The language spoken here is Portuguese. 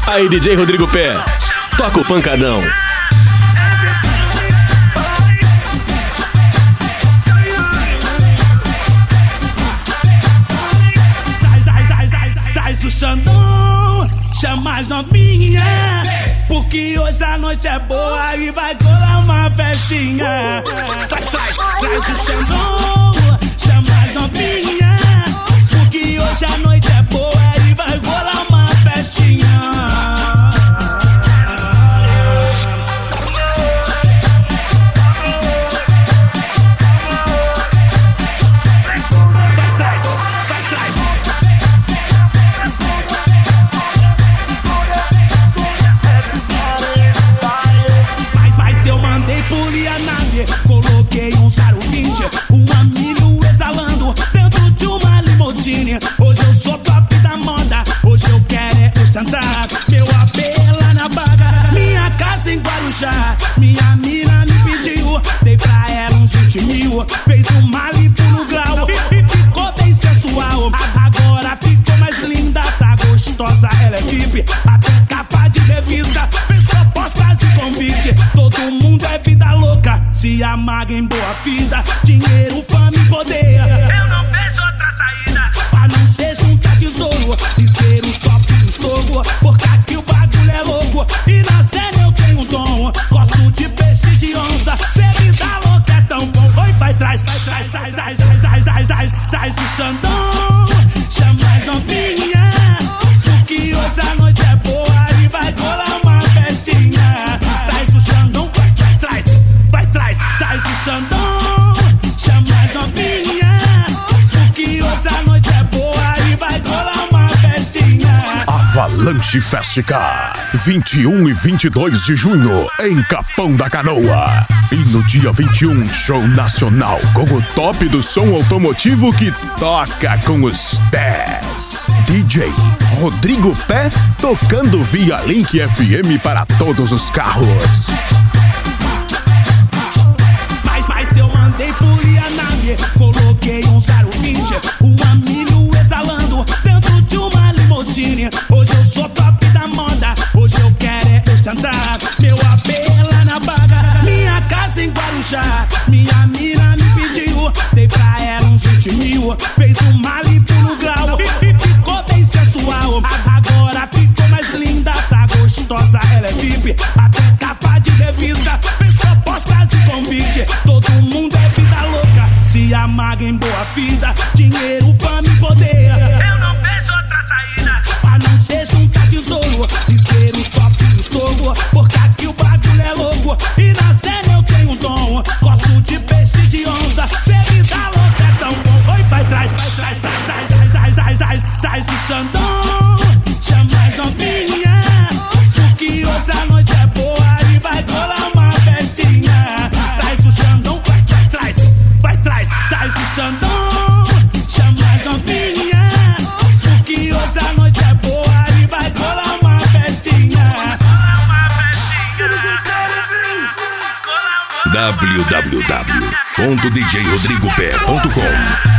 Aí, DJ Rodrigo Pé, toca o pancadão. Traz o Xandão, chama as novinha, porque hoje a noite é boa e vai colar uma festinha. Traz o Xandão, chama as novinha, porque hoje a noite é boa e vai colar uma festinha. Coloquei um 020, um milho exalando dentro de uma limusine. Hoje eu sou top da moda, hoje eu quero é ostentar meu AP lá na Baga, minha casa em Guarujá. Minha mina me pediu, dei pra ela uns 20 mil, fez um Malibu no grau e ficou bem sensual. Agora ficou mais linda, tá gostosa, ela é VIP, até capa de revista, fez propostas e convite. Todo mundo é vida louca, se amarga em boa vida, dinheiro, fama e poder. Eu não vejo outra saída pra não ser juntar tesouro e ser o top do estouro, porque aqui o bagulho é louco e na cena eu tenho um dom. Gosto de peixe, de onça, bebida louca é tão bom. Oi, vai, traz o Xandão, chama as novinha, porque hoje a noite é boa e vai colar uma festinha. Traz o Xandão, traz o Xandão, chama as novinha, porque hoje a noite é boa e vai colar uma festinha. Avalanche Festica, 21 e 22 de junho, em Capão da Canoa. E no dia 21, show nacional com o top do som automotivo que toca com os pés. DJ Rodrigo Pé, tocando via Link FM para todos os carros. Mas eu mandei por Yanami, coloquei um 020, um milho exalando dentro de uma limusine. Hoje eu sou top da moda, hoje eu quero é ostentar meu AP lá na Baga, minha casa em Guarujá. Minha mina me pediu, dei pra ela uns 20 mil, fez um Malibu no grau e ficou bem sensual. Agora ficou mais linda, tá gostosa, ela é VIP, até capa de revista, fez propostas e convite. Todo mundo é vida louca, se amarga em boa vida, dinheiro, fama e poder. Eu não vejo outra saída pra não ser juntar tesouro e ser o top do estouro, porque aqui o bagulho é louco e na cena eu tenho um dom. Gosto de peixe, de onça, bebida louca é tão bom. Oi, vai, traz o Xandão, chama as novinha, porque hoje a noite é boa e vai colar uma festinha. Traz o Xandão, traz o Xandão, chama as novinha, porque hoje a noite é boa e vai colar uma festinha. www.djrodrigopé.com